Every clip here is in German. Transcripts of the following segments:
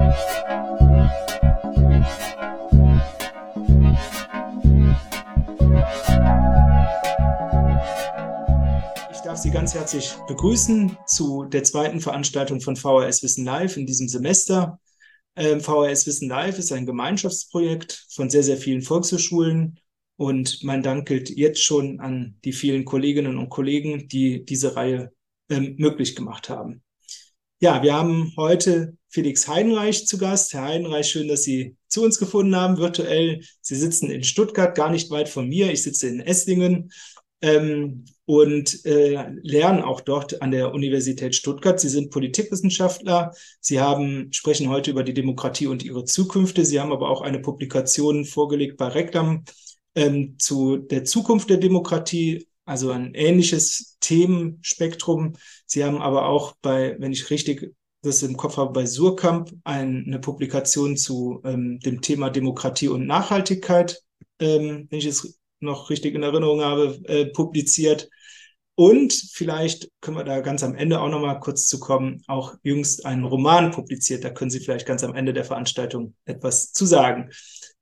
Ich darf Sie ganz herzlich begrüßen zu der zweiten Veranstaltung von VHS Wissen Live in diesem Semester. VHS Wissen Live ist ein Gemeinschaftsprojekt von sehr, sehr vielen Volkshochschulen und mein Dank gilt jetzt schon an die vielen Kolleginnen und Kollegen, die diese Reihe möglich gemacht haben. Ja, wir haben heute Felix Heidenreich zu Gast. Herr Heidenreich, schön, dass Sie zu uns gefunden haben, virtuell. Sie sitzen in Stuttgart, gar nicht weit von mir. Ich sitze in Esslingen. Und lernen auch dort an der Universität Stuttgart. Sie sind Politikwissenschaftler. Sie sprechen heute über die Demokratie und ihre Zukünfte. Sie haben aber auch eine Publikation vorgelegt bei Reklam zu der Zukunft der Demokratie, also ein ähnliches Themenspektrum. Sie haben aber auch wenn ich richtig das im Kopf habe, bei Suhrkamp eine Publikation zu dem Thema Demokratie und Nachhaltigkeit, wenn ich es noch richtig in Erinnerung habe, publiziert. Und vielleicht können wir da ganz am Ende auch noch mal kurz zu kommen, auch jüngst einen Roman publiziert. Da können Sie vielleicht ganz am Ende der Veranstaltung etwas zu sagen.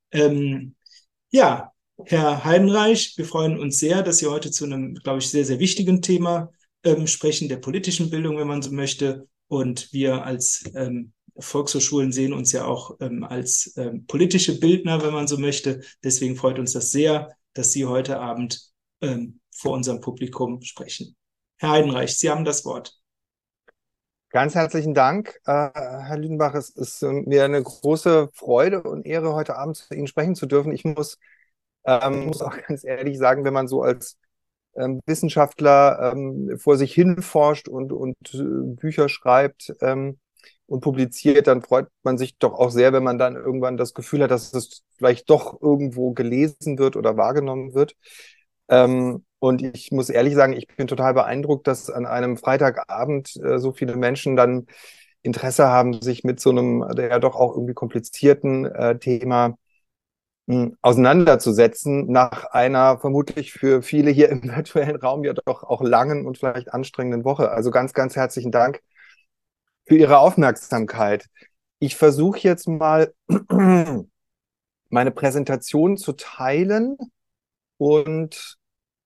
Ja, Herr Heidenreich, wir freuen uns sehr, dass Sie heute zu einem, glaube ich, sehr, sehr wichtigen Thema sprechen, der politischen Bildung, wenn man so möchte. Und wir als Volkshochschulen sehen uns ja auch als politische Bildner, wenn man so möchte. Deswegen freut uns das sehr, dass Sie heute Abend vor unserem Publikum sprechen. Herr Heidenreich, Sie haben das Wort. Ganz herzlichen Dank, Herr Lüdenbach. Es ist mir eine große Freude und Ehre, heute Abend zu Ihnen sprechen zu dürfen. Ich muss auch ganz ehrlich sagen, wenn man so als Wissenschaftler vor sich hin forscht und Bücher schreibt und publiziert, dann freut man sich doch auch sehr, wenn man dann irgendwann das Gefühl hat, dass es vielleicht doch irgendwo gelesen wird oder wahrgenommen wird. Und ich muss ehrlich sagen, ich bin total beeindruckt, dass an einem Freitagabend so viele Menschen dann Interesse haben, sich mit so einem ja doch auch irgendwie komplizierten Thema auseinanderzusetzen, nach einer vermutlich für viele hier im virtuellen Raum ja doch auch langen und vielleicht anstrengenden Woche. Also ganz, ganz herzlichen Dank für Ihre Aufmerksamkeit. Ich versuche jetzt mal meine Präsentation zu teilen und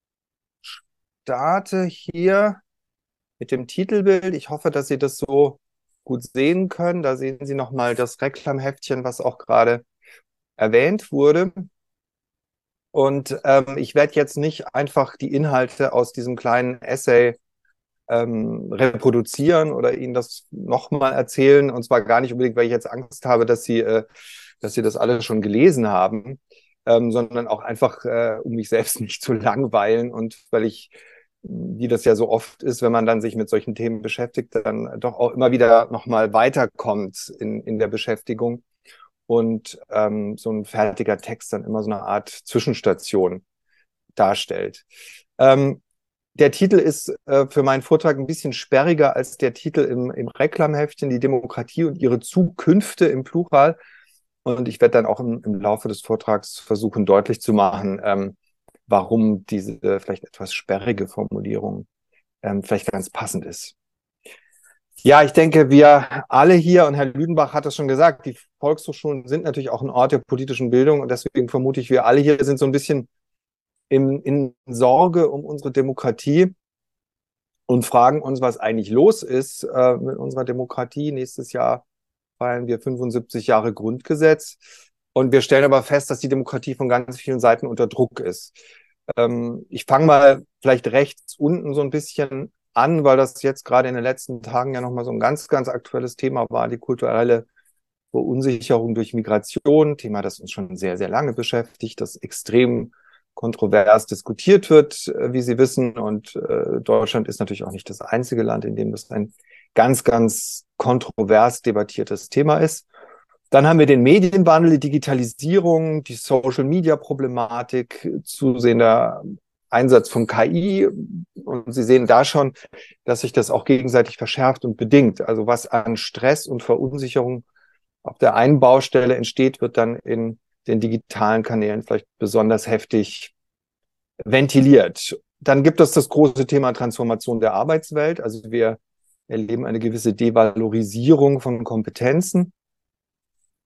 starte hier mit dem Titelbild. Ich hoffe, dass Sie das so gut sehen können. Da sehen Sie nochmal das Reklamheftchen, was auch gerade erwähnt wurde. Und ich werde jetzt nicht einfach die Inhalte aus diesem kleinen Essay reproduzieren oder Ihnen das nochmal erzählen. Und zwar gar nicht unbedingt, weil ich jetzt Angst habe, dass Sie das alle schon gelesen haben, sondern auch einfach, um mich selbst nicht zu langweilen und weil ich, wie das ja so oft ist, wenn man dann sich mit solchen Themen beschäftigt, dann doch auch immer wieder nochmal weiterkommt in der Beschäftigung und so ein fertiger Text dann immer so eine Art Zwischenstation darstellt. Der Titel ist für meinen Vortrag ein bisschen sperriger als der Titel im Reklamheftchen, die Demokratie und ihre Zukünfte im Plural. Und ich werde dann auch im Laufe des Vortrags versuchen, deutlich zu machen, warum diese vielleicht etwas sperrige Formulierung vielleicht ganz passend ist. Ja, ich denke, wir alle hier, und Herr Lüdenbach hat es schon gesagt, die Volkshochschulen sind natürlich auch ein Ort der politischen Bildung und deswegen vermute ich, wir alle hier sind so ein bisschen in Sorge um unsere Demokratie und fragen uns, was eigentlich los ist mit unserer Demokratie. Nächstes Jahr feiern wir 75 Jahre Grundgesetz und wir stellen aber fest, dass die Demokratie von ganz vielen Seiten unter Druck ist. Ich fange mal vielleicht rechts unten so ein bisschen an, weil das jetzt gerade in den letzten Tagen ja nochmal so ein ganz, ganz aktuelles Thema war, die kulturelle Verunsicherung durch Migration, Thema, das uns schon sehr, sehr lange beschäftigt, das extrem kontrovers diskutiert wird, wie Sie wissen. Und Deutschland ist natürlich auch nicht das einzige Land, in dem das ein ganz, ganz kontrovers debattiertes Thema ist. Dann haben wir den Medienwandel, die Digitalisierung, die Social-Media-Problematik, zusehender Einsatz von KI. Und Sie sehen da schon, dass sich das auch gegenseitig verschärft und bedingt. Also was an Stress und Verunsicherung auf der einen Baustelle entsteht, wird dann in den digitalen Kanälen vielleicht besonders heftig ventiliert. Dann gibt es das große Thema Transformation der Arbeitswelt. Also wir erleben eine gewisse Devalorisierung von Kompetenzen.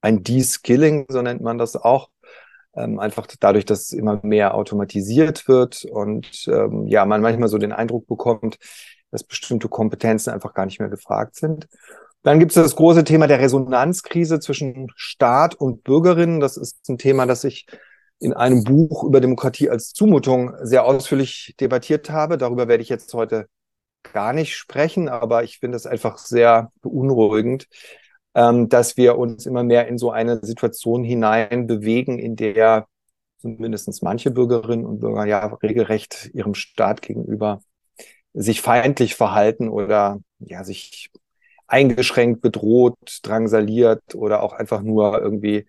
ein De-Skilling, so nennt man das auch. Einfach dadurch, dass immer mehr automatisiert wird und ja, man manchmal so den Eindruck bekommt, dass bestimmte Kompetenzen einfach gar nicht mehr gefragt sind. Dann gibt es das große Thema der Resonanzkrise zwischen Staat und Bürgerinnen. Das ist ein Thema, das ich in einem Buch über Demokratie als Zumutung sehr ausführlich debattiert habe. Darüber werde ich jetzt heute gar nicht sprechen, aber ich finde es einfach sehr beunruhigend, dass wir uns immer mehr in so eine Situation hinein bewegen, in der zumindest manche Bürgerinnen und Bürger ja regelrecht ihrem Staat gegenüber sich feindlich verhalten oder ja sich eingeschränkt, bedroht, drangsaliert oder auch einfach nur irgendwie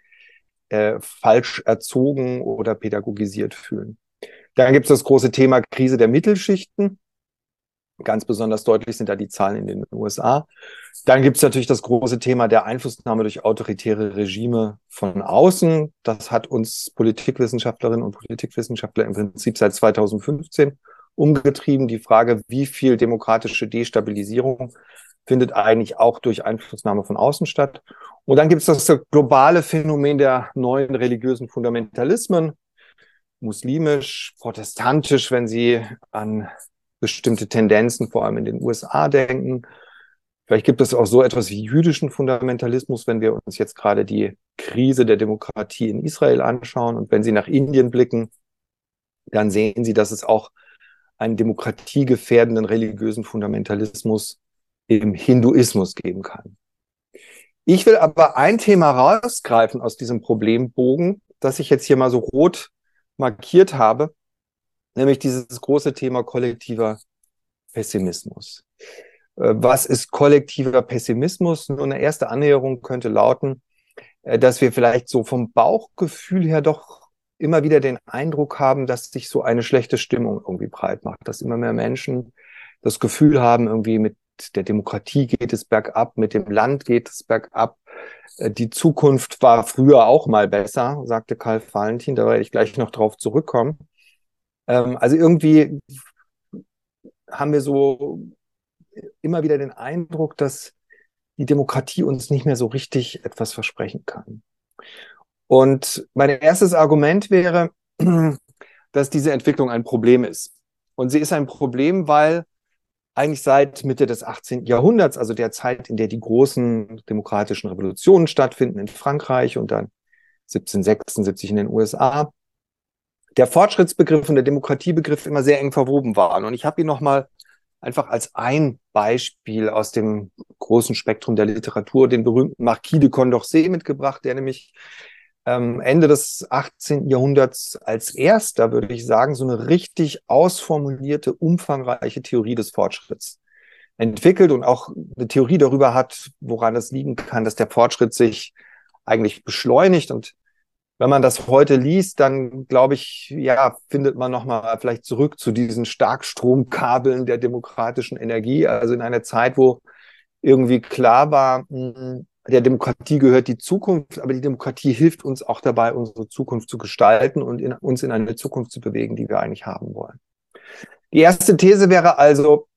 falsch erzogen oder pädagogisiert fühlen. Dann gibt es das große Thema Krise der Mittelschichten. Ganz besonders deutlich sind da die Zahlen in den USA. Dann gibt es natürlich das große Thema der Einflussnahme durch autoritäre Regime von außen. Das hat uns Politikwissenschaftlerinnen und Politikwissenschaftler im Prinzip seit 2015 umgetrieben. Die Frage, wie viel demokratische Destabilisierung findet eigentlich auch durch Einflussnahme von außen statt. Und dann gibt es das globale Phänomen der neuen religiösen Fundamentalismen, muslimisch, protestantisch, wenn Sie an bestimmte Tendenzen, vor allem in den USA, denken. Vielleicht gibt es auch so etwas wie jüdischen Fundamentalismus, wenn wir uns jetzt gerade die Krise der Demokratie in Israel anschauen. Und wenn Sie nach Indien blicken, dann sehen Sie, dass es auch einen demokratiegefährdenden religiösen Fundamentalismus im Hinduismus geben kann. Ich will aber ein Thema rausgreifen aus diesem Problembogen, das ich jetzt hier mal so rot markiert habe, nämlich dieses große Thema kollektiver Pessimismus. Was ist kollektiver Pessimismus? Nur eine erste Annäherung könnte lauten, dass wir vielleicht so vom Bauchgefühl her doch immer wieder den Eindruck haben, dass sich so eine schlechte Stimmung irgendwie breit macht, dass immer mehr Menschen das Gefühl haben, irgendwie mit der Demokratie geht es bergab, mit dem Land geht es bergab. Die Zukunft war früher auch mal besser, sagte Karl Valentin, da werde ich gleich noch drauf zurückkommen. Also irgendwie haben wir so immer wieder den Eindruck, dass die Demokratie uns nicht mehr so richtig etwas versprechen kann. Und mein erstes Argument wäre, dass diese Entwicklung ein Problem ist. Und sie ist ein Problem, weil eigentlich seit Mitte des 18. Jahrhunderts, also der Zeit, in der die großen demokratischen Revolutionen stattfinden in Frankreich und dann 1776 in den USA, der Fortschrittsbegriff und der Demokratiebegriff immer sehr eng verwoben waren. Und ich habe ihn nochmal einfach als ein Beispiel aus dem großen Spektrum der Literatur, den berühmten Marquis de Condorcet mitgebracht, der nämlich Ende des 18. Jahrhunderts als erster, würde ich sagen, so eine richtig ausformulierte, umfangreiche Theorie des Fortschritts entwickelt und auch eine Theorie darüber hat, woran es liegen kann, dass der Fortschritt sich eigentlich beschleunigt. Und wenn man das heute liest, dann glaube ich, ja, findet man nochmal vielleicht zurück zu diesen Starkstromkabeln der demokratischen Energie, also in einer Zeit, wo irgendwie klar war, der Demokratie gehört die Zukunft, aber die Demokratie hilft uns auch dabei, unsere Zukunft zu gestalten und uns in eine Zukunft zu bewegen, die wir eigentlich haben wollen. Die erste These wäre also,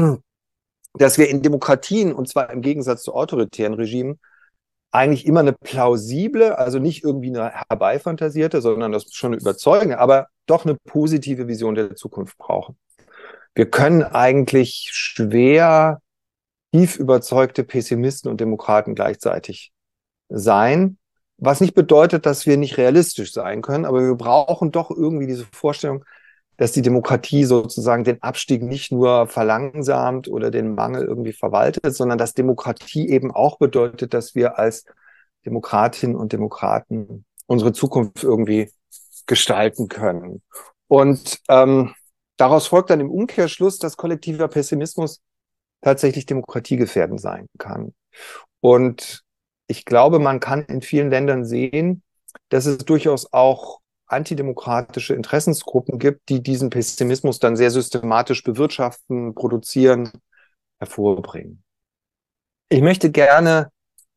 dass wir in Demokratien, und zwar im Gegensatz zu autoritären Regimen, eigentlich immer eine plausible, also nicht irgendwie eine herbeifantasierte, sondern das ist schon eine überzeugende, aber doch eine positive Vision der Zukunft brauchen. Wir können eigentlich schwer tief überzeugte Pessimisten und Demokraten gleichzeitig sein, was nicht bedeutet, dass wir nicht realistisch sein können, aber wir brauchen doch irgendwie diese Vorstellung, dass die Demokratie sozusagen den Abstieg nicht nur verlangsamt oder den Mangel irgendwie verwaltet, sondern dass Demokratie eben auch bedeutet, dass wir als Demokratinnen und Demokraten unsere Zukunft irgendwie gestalten können. Und daraus folgt dann im Umkehrschluss, dass kollektiver Pessimismus tatsächlich demokratiegefährdend sein kann. Und ich glaube, man kann in vielen Ländern sehen, dass es durchaus auch antidemokratische Interessensgruppen gibt, die diesen Pessimismus dann sehr systematisch bewirtschaften, produzieren, hervorbringen. Ich möchte gerne,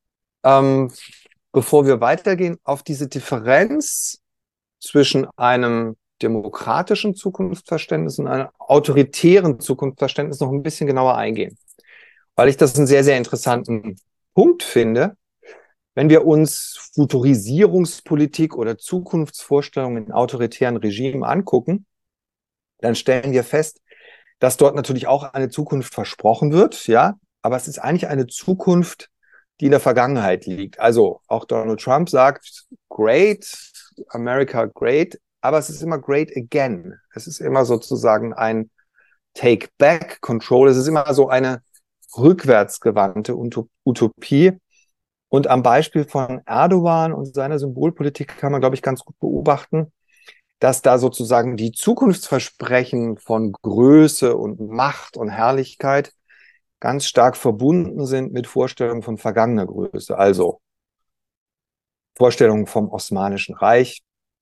bevor wir weitergehen, auf diese Differenz zwischen einem demokratischen Zukunftsverständnis und einem autoritären Zukunftsverständnis noch ein bisschen genauer eingehen, weil ich das einen sehr, sehr interessanten Punkt finde, Wenn wir uns Futurisierungspolitik oder Zukunftsvorstellungen in autoritären Regimen angucken, dann stellen wir fest, dass dort natürlich auch eine Zukunft versprochen wird, ja, aber es ist eigentlich eine Zukunft, die in der Vergangenheit liegt. Also auch Donald Trump sagt, great, America great, aber es ist immer great again. Es ist immer sozusagen ein Take back control. Es ist immer so eine rückwärtsgewandte Utopie. Und am Beispiel von Erdogan und seiner Symbolpolitik kann man, glaube ich, ganz gut beobachten, dass da sozusagen die Zukunftsversprechen von Größe und Macht und Herrlichkeit ganz stark verbunden sind mit Vorstellungen von vergangener Größe. Also Vorstellungen vom Osmanischen Reich,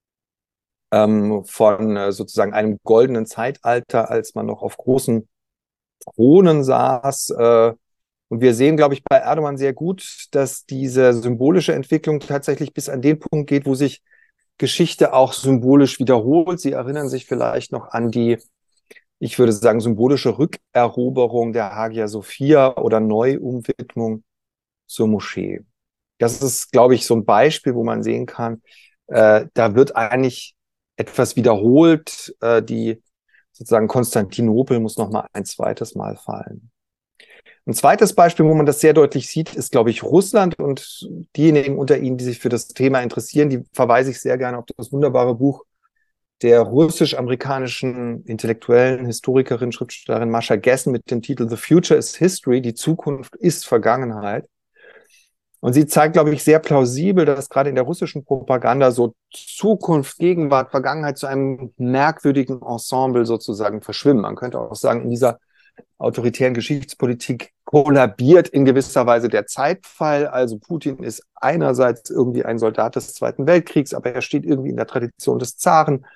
von sozusagen einem goldenen Zeitalter, als man noch auf großen Thronen saß. Und wir sehen, glaube ich, bei Erdogan sehr gut, dass diese symbolische Entwicklung tatsächlich bis an den Punkt geht, wo sich Geschichte auch symbolisch wiederholt. Sie erinnern sich vielleicht noch an die, ich würde sagen, symbolische Rückeroberung der Hagia Sophia oder Neuumwidmung zur Moschee. Das ist, glaube ich, so ein Beispiel, wo man sehen kann, da wird eigentlich etwas wiederholt. Die sozusagen Konstantinopel muss noch mal ein zweites Mal fallen. Ein zweites Beispiel, wo man das sehr deutlich sieht, ist, glaube ich, Russland. Und diejenigen unter Ihnen, die sich für das Thema interessieren, die verweise ich sehr gerne auf das wunderbare Buch der russisch-amerikanischen intellektuellen Historikerin, Schriftstellerin Mascha Gessen mit dem Titel The Future is History, die Zukunft ist Vergangenheit. Und sie zeigt, glaube ich, sehr plausibel, dass gerade in der russischen Propaganda so Zukunft, Gegenwart, Vergangenheit zu einem merkwürdigen Ensemble sozusagen verschwimmen. Man könnte auch sagen, in dieser autoritären Geschichtspolitik kollabiert in gewisser Weise der Zeitpfeil. Also Putin ist einerseits irgendwie ein Soldat des Zweiten Weltkriegs, aber er steht irgendwie in der Tradition des Zaren.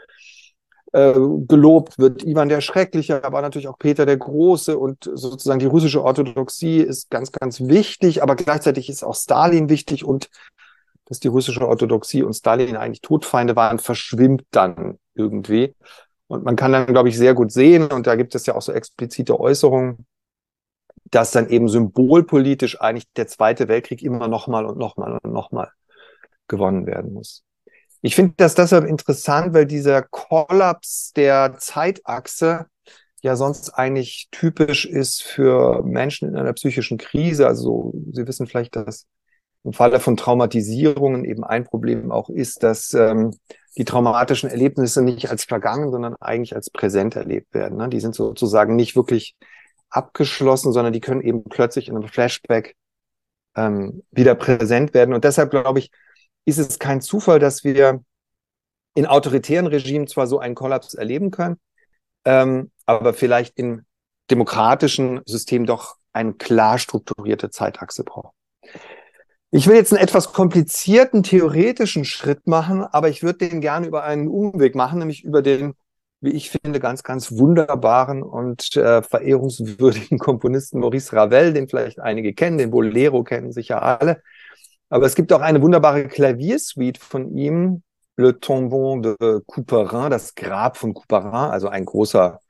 Gelobt wird Iwan der Schreckliche, aber natürlich auch Peter der Große, und sozusagen die russische Orthodoxie ist ganz, ganz wichtig, aber gleichzeitig ist auch Stalin wichtig, und dass die russische Orthodoxie und Stalin eigentlich Todfeinde waren, verschwimmt dann irgendwie. Und man kann dann, glaube ich, sehr gut sehen, und da gibt es ja auch so explizite Äußerungen, dass dann eben symbolpolitisch eigentlich der Zweite Weltkrieg immer nochmal und nochmal und nochmal gewonnen werden muss. Ich finde das deshalb interessant, weil dieser Kollaps der Zeitachse ja sonst eigentlich typisch ist für Menschen in einer psychischen Krise. Also Sie wissen vielleicht, dass im Falle von Traumatisierungen eben ein Problem auch ist, dass die traumatischen Erlebnisse nicht als vergangen, sondern eigentlich als präsent erlebt werden. Ne? Die sind sozusagen nicht wirklich abgeschlossen, sondern die können eben plötzlich in einem Flashback wieder präsent werden. Und deshalb, glaube ich, ist es kein Zufall, dass wir in autoritären Regimen zwar so einen Kollaps erleben können, aber vielleicht im demokratischen System doch eine klar strukturierte Zeitachse brauchen. Ich will jetzt einen etwas komplizierten theoretischen Schritt machen, aber ich würde den gerne über einen Umweg machen, nämlich über den, wie ich finde, ganz, ganz wunderbaren und verehrungswürdigen Komponisten Maurice Ravel, den vielleicht einige kennen, den Bolero kennen sicher alle. Aber es gibt auch eine wunderbare Klaviersuite von ihm, Le Tombeau de Couperin, das Grab von Couperin, also ein großer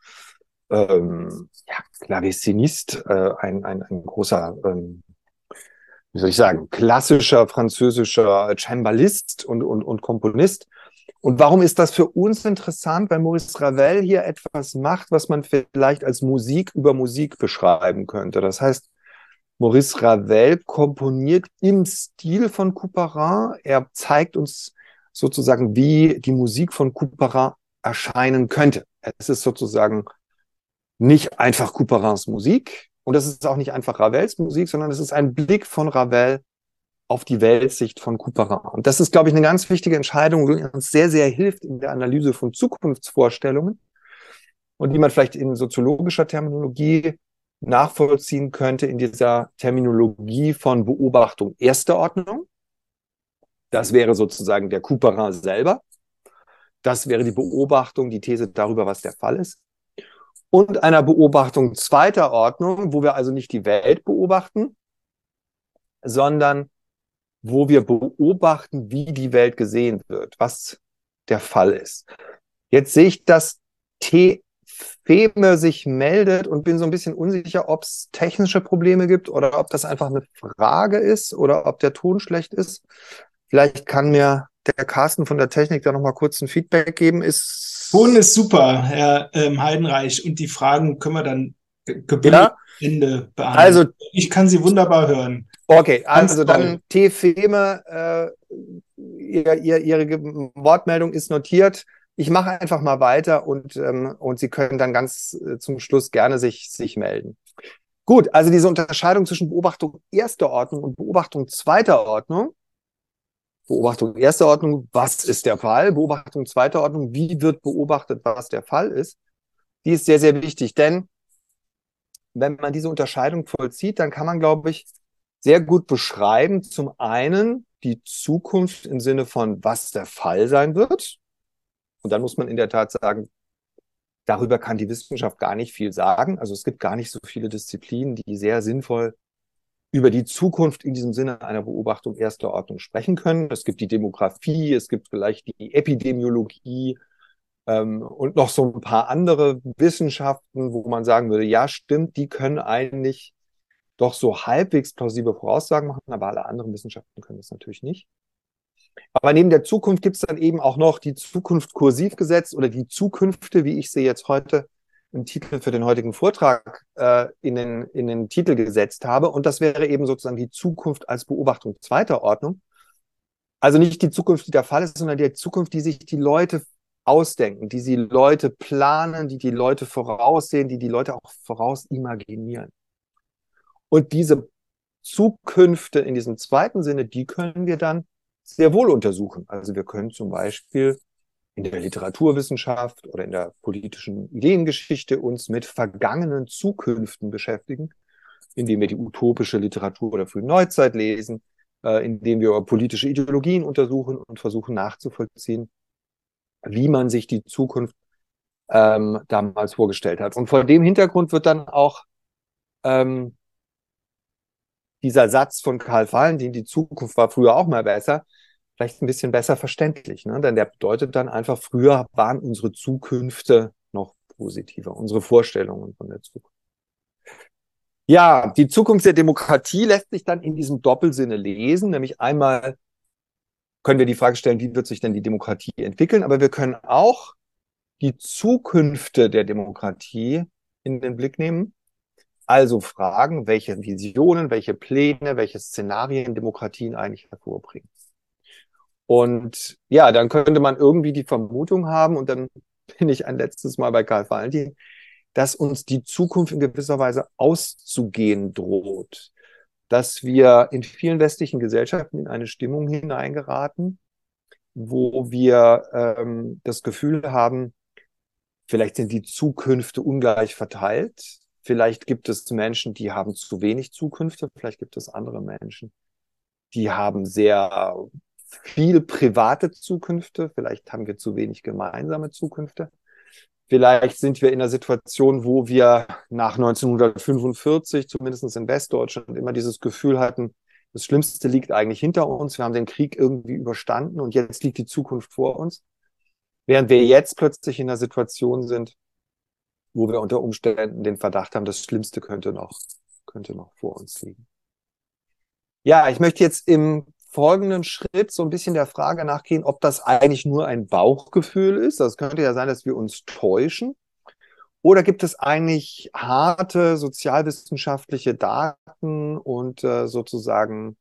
Klavierist, ein großer, wie soll ich sagen, klassischer französischer Cembalist und Komponist. Und warum ist das für uns interessant? Weil Maurice Ravel hier etwas macht, was man vielleicht als Musik über Musik beschreiben könnte. Das heißt, Maurice Ravel komponiert im Stil von Couperin. Er zeigt uns sozusagen, wie die Musik von Couperin erscheinen könnte. Es ist sozusagen nicht einfach Couperins Musik, und es ist auch nicht einfach Ravels Musik, sondern es ist ein Blick von Ravel auf die Weltsicht von Couperin. Und das ist, glaube ich, eine ganz wichtige Entscheidung, die uns sehr, sehr hilft in der Analyse von Zukunftsvorstellungen und die man vielleicht in soziologischer Terminologie nachvollziehen könnte in dieser Terminologie von Beobachtung erster Ordnung. Das wäre sozusagen der Couperin selber. Das wäre die Beobachtung, die These darüber, was der Fall ist. Und einer Beobachtung zweiter Ordnung, wo wir also nicht die Welt beobachten, sondern wo wir beobachten, wie die Welt gesehen wird, was der Fall ist. Jetzt sehe ich das T Feme sich meldet und bin so ein bisschen unsicher, ob es technische Probleme gibt oder ob das einfach eine Frage ist oder ob der Ton schlecht ist. Vielleicht kann mir der Carsten von der Technik da nochmal kurz ein Feedback geben. Ton ist super, Herr Heidenreich, und die Fragen können wir dann gebündelt Ja, am Ende behandeln. also, Ich kann Sie wunderbar hören. okay, Ganz also toll. dann T-Feme, Ihre Wortmeldung ist notiert. Ich mache einfach mal weiter und Sie können dann ganz zum Schluss gerne sich melden. Gut, also diese Unterscheidung zwischen Beobachtung erster Ordnung und Beobachtung zweiter Ordnung. Beobachtung erster Ordnung, was ist der Fall? Beobachtung zweiter Ordnung, wie wird beobachtet, was der Fall ist? Die ist sehr, sehr wichtig, denn wenn man diese Unterscheidung vollzieht, dann kann man, glaube ich, sehr gut beschreiben, zum einen die Zukunft im Sinne von, was der Fall sein wird. Und dann muss man in der Tat sagen, darüber kann die Wissenschaft gar nicht viel sagen. Also es gibt gar nicht so viele Disziplinen, die sehr sinnvoll über die Zukunft in diesem Sinne einer Beobachtung erster Ordnung sprechen können. Es gibt die Demografie, es gibt vielleicht die Epidemiologie und noch so ein paar andere Wissenschaften, wo man sagen würde, ja, stimmt, die können eigentlich doch so halbwegs plausible Voraussagen machen, aber alle anderen Wissenschaften können das natürlich nicht. Aber neben der Zukunft gibt es dann eben auch noch die Zukunft kursiv gesetzt oder die Zukünfte, wie ich sie jetzt heute im Titel für den heutigen Vortrag in den Titel gesetzt habe. Und das wäre eben sozusagen die Zukunft als Beobachtung zweiter Ordnung. Also nicht die Zukunft, die der Fall ist, sondern die Zukunft, die sich die Leute ausdenken, die Leute planen, die Leute voraussehen, die Leute auch vorausimaginieren. Und diese Zukünfte in diesem zweiten Sinne, die können wir dann sehr wohl untersuchen. Also wir können zum Beispiel in der Literaturwissenschaft oder in der politischen Ideengeschichte uns mit vergangenen Zukünften beschäftigen, indem wir die utopische Literatur der frühen Neuzeit lesen, indem wir politische Ideologien untersuchen und versuchen nachzuvollziehen, wie man sich die Zukunft damals vorgestellt hat. Und vor dem Hintergrund wird dann auch dieser Satz von Karl Valentin, die Zukunft war früher auch mal besser, vielleicht ein bisschen besser verständlich. Ne? Denn der bedeutet dann einfach, früher waren unsere Zukünfte noch positiver, unsere Vorstellungen von der Zukunft. Ja, die Zukunft der Demokratie lässt sich dann in diesem Doppelsinne lesen, nämlich einmal können wir die Frage stellen, wie wird sich denn die Demokratie entwickeln, aber wir können auch die Zukünfte der Demokratie in den Blick nehmen. Also fragen, welche Visionen, welche Pläne, welche Szenarien Demokratien eigentlich hervorbringen. Und ja, dann könnte man irgendwie die Vermutung haben, und dann bin ich ein letztes Mal bei Karl Valentin, dass uns die Zukunft in gewisser Weise auszugehen droht. Dass wir in vielen westlichen Gesellschaften in eine Stimmung hineingeraten, wo wir das Gefühl haben, vielleicht sind die Zukünfte ungleich verteilt. Vielleicht gibt es Menschen, die haben zu wenig Zukünfte. Vielleicht gibt es andere Menschen, die haben sehr viel private Zukünfte. Vielleicht haben wir zu wenig gemeinsame Zukünfte. Vielleicht sind wir in einer Situation, wo wir nach 1945, zumindest in Westdeutschland, immer dieses Gefühl hatten, das Schlimmste liegt eigentlich hinter uns. Wir haben den Krieg irgendwie überstanden und jetzt liegt die Zukunft vor uns. Während wir jetzt plötzlich in einer Situation sind, wo wir unter Umständen den Verdacht haben, das Schlimmste könnte noch vor uns liegen. Ja, ich möchte jetzt im folgenden Schritt so ein bisschen der Frage nachgehen, ob das eigentlich nur ein Bauchgefühl ist. Das könnte ja sein, dass wir uns täuschen. Oder gibt es eigentlich harte sozialwissenschaftliche Daten und sozusagen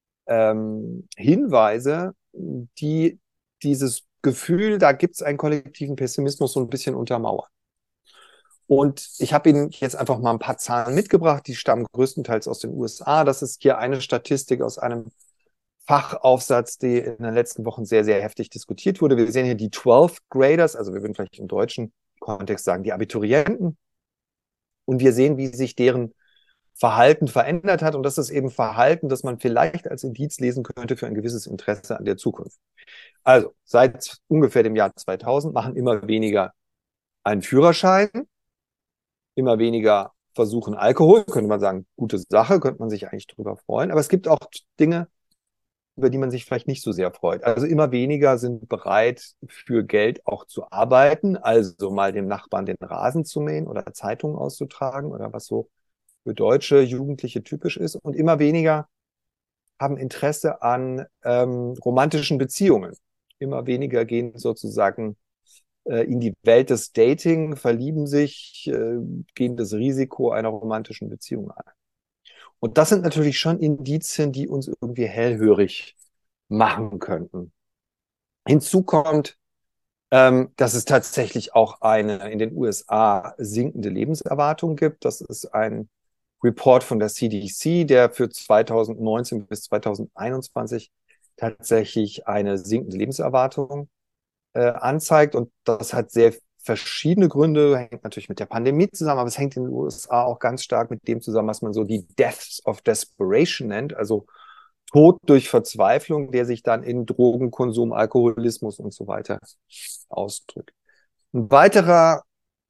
Hinweise, die dieses Gefühl, da gibt es einen kollektiven Pessimismus so ein bisschen untermauern. Und ich habe Ihnen jetzt einfach mal ein paar Zahlen mitgebracht, die stammen größtenteils aus den USA. Das ist hier eine Statistik aus einem Fachaufsatz, die in den letzten Wochen sehr, sehr heftig diskutiert wurde. Wir sehen hier die 12th Graders, also wir würden vielleicht im deutschen Kontext sagen, die Abiturienten. Und wir sehen, wie sich deren Verhalten verändert hat. Und das ist eben Verhalten, das man vielleicht als Indiz lesen könnte für ein gewisses Interesse an der Zukunft. Also seit ungefähr dem Jahr 2000 machen immer weniger einen Führerschein, immer weniger versuchen Alkohol, könnte man sagen, gute Sache, könnte man sich eigentlich drüber freuen. Aber es gibt auch Dinge, über die man sich vielleicht nicht so sehr freut. Also immer weniger sind bereit, für Geld auch zu arbeiten, also mal dem Nachbarn den Rasen zu mähen oder Zeitungen auszutragen oder was so für deutsche Jugendliche typisch ist. Und immer weniger haben Interesse an romantischen Beziehungen. Immer weniger gehen sozusagen in die Welt des Dating, verlieben sich, gehen das Risiko einer romantischen Beziehung ein. Und das sind natürlich schon Indizien, die uns irgendwie hellhörig machen könnten. Hinzu kommt, dass es tatsächlich auch eine in den USA sinkende Lebenserwartung gibt. Das ist ein Report von der CDC, der für 2019 bis 2021 tatsächlich eine sinkende Lebenserwartung anzeigt. Und das hat sehr verschiedene Gründe, hängt natürlich mit der Pandemie zusammen, aber es hängt in den USA auch ganz stark mit dem zusammen, was man so die Deaths of Desperation nennt, also Tod durch Verzweiflung, der sich dann in Drogenkonsum, Alkoholismus und so weiter ausdrückt. Ein weiterer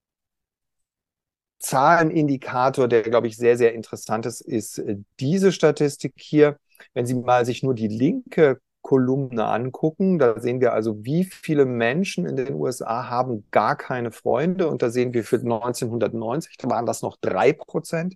Zahlenindikator, der, glaube ich, sehr, sehr interessant ist diese Statistik hier. Wenn Sie mal sich nur die linke Kolumne angucken, da sehen wir also, wie viele Menschen in den USA haben gar keine Freunde. Und da sehen wir für 1990, da waren das noch 3%.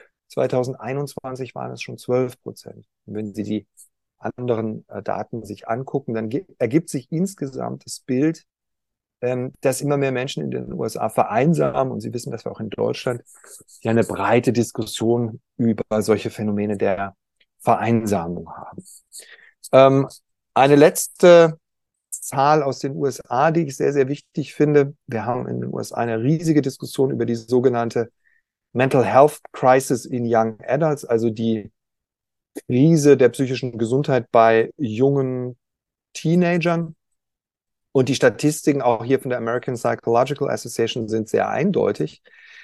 2021 waren es schon 12%. Und wenn Sie die anderen Daten sich angucken, dann ergibt sich insgesamt das Bild, dass immer mehr Menschen in den USA vereinsamen. Und Sie wissen, dass wir auch in Deutschland ja eine breite Diskussion über solche Phänomene der Vereinsamung haben. Eine letzte Zahl aus den USA, die ich sehr, sehr wichtig finde. Wir haben in den USA eine riesige Diskussion über die sogenannte Mental Health Crisis in Young Adults, also die Krise der psychischen Gesundheit bei jungen Teenagern. Und die Statistiken auch hier von der American Psychological Association sind sehr eindeutig.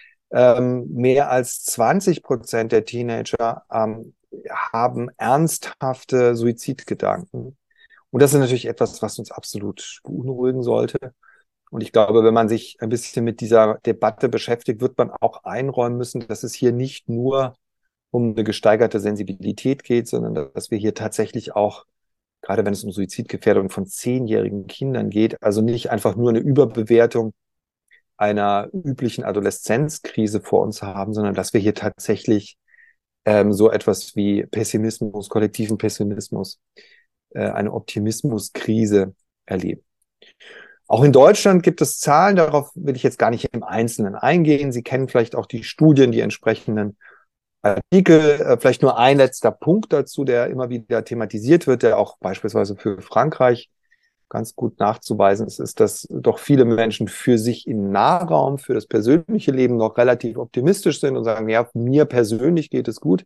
Mehr als 20% der Teenager haben ernsthafte Suizidgedanken. Und das ist natürlich etwas, was uns absolut beunruhigen sollte. Und ich glaube, wenn man sich ein bisschen mit dieser Debatte beschäftigt, wird man auch einräumen müssen, dass es hier nicht nur um eine gesteigerte Sensibilität geht, sondern dass wir hier tatsächlich auch, gerade wenn es um Suizidgefährdung von 10-jährigen Kindern geht, also nicht einfach nur eine Überbewertung einer üblichen Adoleszenzkrise vor uns haben, sondern dass wir hier tatsächlich so etwas wie Pessimismus, kollektiven Pessimismus, eine Optimismuskrise erleben. Auch in Deutschland gibt es Zahlen, darauf will ich jetzt gar nicht im Einzelnen eingehen. Sie kennen vielleicht auch die Studien, die entsprechenden Artikel. Vielleicht nur ein letzter Punkt dazu, der immer wieder thematisiert wird, der auch beispielsweise für Frankreich ganz gut nachzuweisen ist, dass doch viele Menschen für sich im Nahraum, für das persönliche Leben noch relativ optimistisch sind und sagen, ja, mir persönlich geht es gut,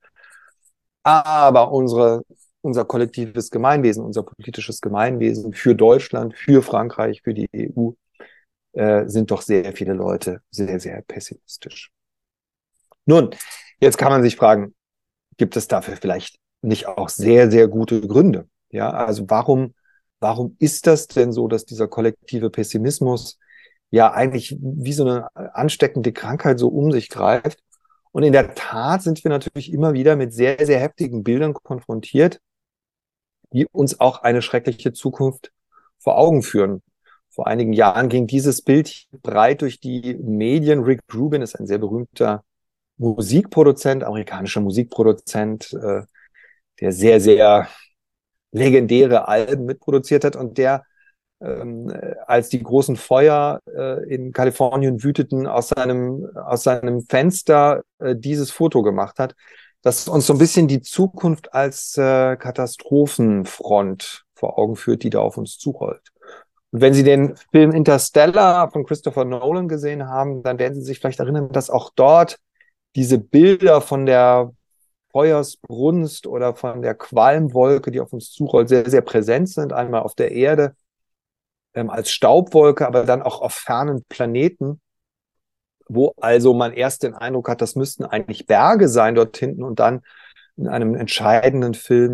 aber unser kollektives Gemeinwesen, unser politisches Gemeinwesen für Deutschland, für Frankreich, für die EU, sind doch sehr viele Leute sehr, sehr pessimistisch. Nun, jetzt kann man sich fragen, gibt es dafür vielleicht nicht auch sehr, sehr gute Gründe? Ja, also warum ist das denn so, dass dieser kollektive Pessimismus ja eigentlich wie so eine ansteckende Krankheit so um sich greift? Und in der Tat sind wir natürlich immer wieder mit sehr, sehr heftigen Bildern konfrontiert, die uns auch eine schreckliche Zukunft vor Augen führen. Vor einigen Jahren ging dieses Bild breit durch die Medien. Rick Rubin ist ein sehr berühmter Musikproduzent, amerikanischer Musikproduzent, der sehr, sehr legendäre Alben mitproduziert hat und der, als die großen Feuer in Kalifornien wüteten, aus seinem Fenster dieses Foto gemacht hat, das uns so ein bisschen die Zukunft als Katastrophenfront vor Augen führt, die da auf uns zurollt. Und wenn Sie den Film Interstellar von Christopher Nolan gesehen haben, dann werden Sie sich vielleicht erinnern, dass auch dort diese Bilder von der Feuersbrunst oder von der Qualmwolke, die auf uns zurollt, sehr, sehr präsent sind. Einmal auf der Erde als Staubwolke, aber dann auch auf fernen Planeten, wo also man erst den Eindruck hat, das müssten eigentlich Berge sein dort hinten und dann in einem entscheidenden